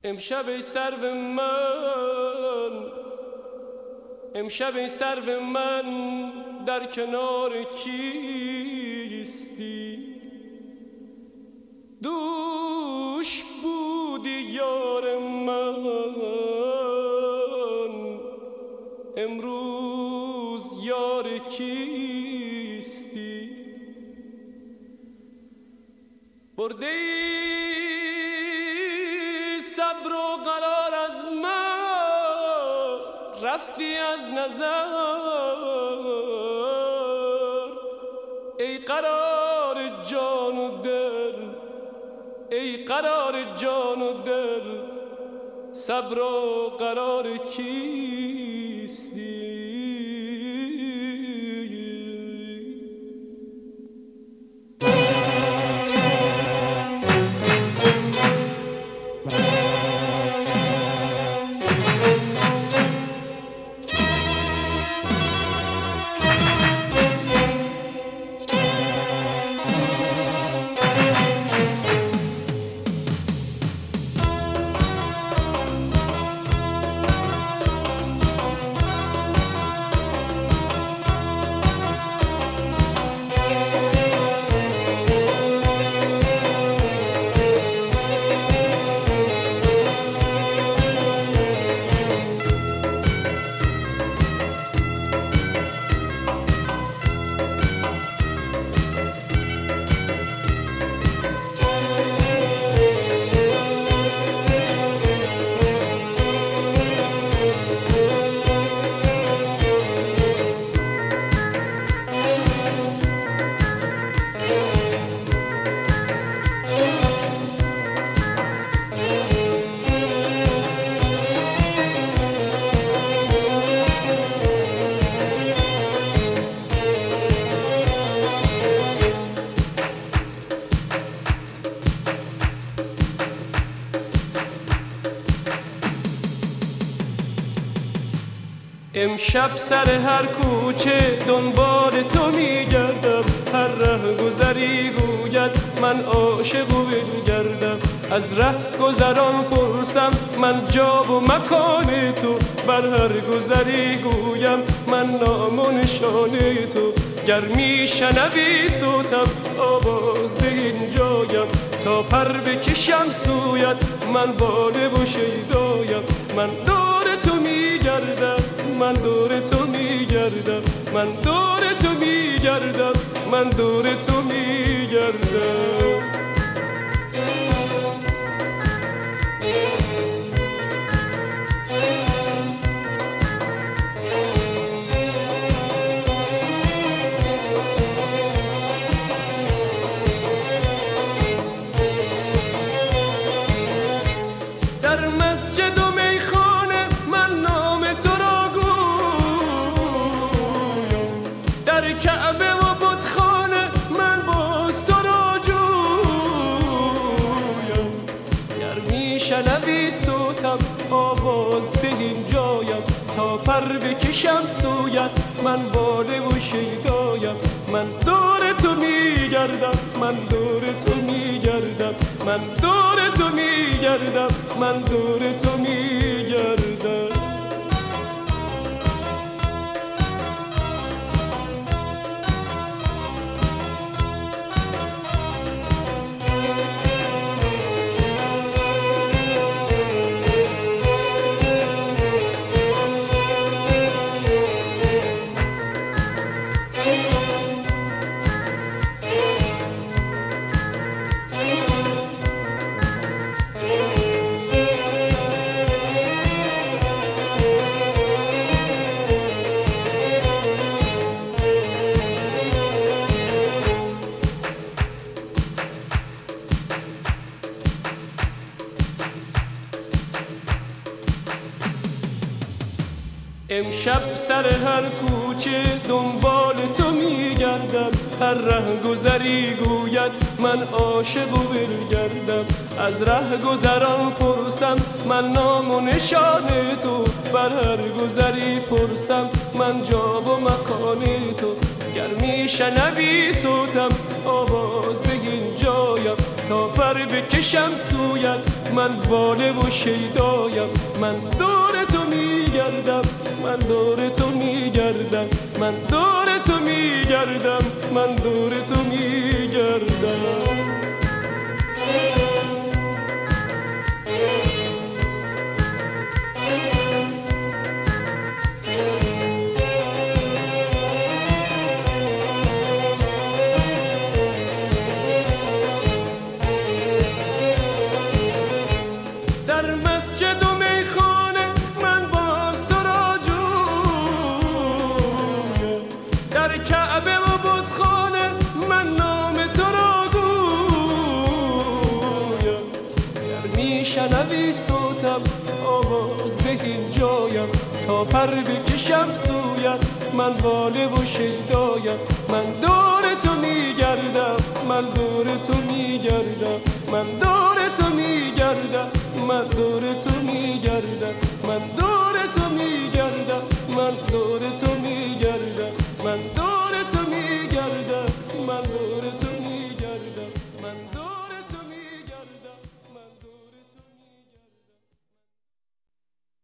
امشب ای سرو من، امشب ای سرو من در کنار کیستی؟ دوش بودی یار من، امروز یار کیستی؟ برده ای صبر و قرار از من، رفتی از نظر. ای قرار جان و دل، ای قرار جان و دل، صبر و قرار کیستی؟ امشب سر هر کوچه دنبال تو میگردم، هر ره گذری گوید من عاشق و بگردم. از ره گذران پرسم من جا و مکان تو، بر هر گذری گویم من نام و نشان تو. گر میشنوی صوتم آواز ده اینجایم، تا پر بکشم سویت من باله و شیدایم. من دور تو میگردم، من دور تو میگردم، من دور تو میگردم، من دور تو میگردم. در مسجد و میخانه من نام تو را گویم، در کعبه و بتخانه من باز تو را جویم. گر میشنوی صوتم آواز ده اینجایم، تا پر بکشم سویت من باله و شیدایم. من دور تو میگردم، من دور تو میگردم، من دور تو میگردم، من دور تو میگردم. امشب سر هر کوچه دنبال تو میگردم، هر ره گذری گوید من عاشق و بگردم. از ره گذران پرسم من نام و نشان تو، بر هر گذری پرسم من جا و مکان تو. گر میشنوی صوتم آواز ده اینجایم، تا پر بکشم سویت. من واله و شیدایم، من دور تو میگردم، من دور تو میگردم، من دور تو میگردم، من دور تو میگردم. در مسجد و میخانه من باز تو را جویم، در کعبه و بتخانه من نام تو را گویم. گر میشنوی صوتم آواز دهی جایم، تا پر بکشم سویت. من واله و شیدایم، من دور تو میگردم، من دور تو میگردم، من دور تو میگردم، من دور تو میگردم، من دور تو میگردم.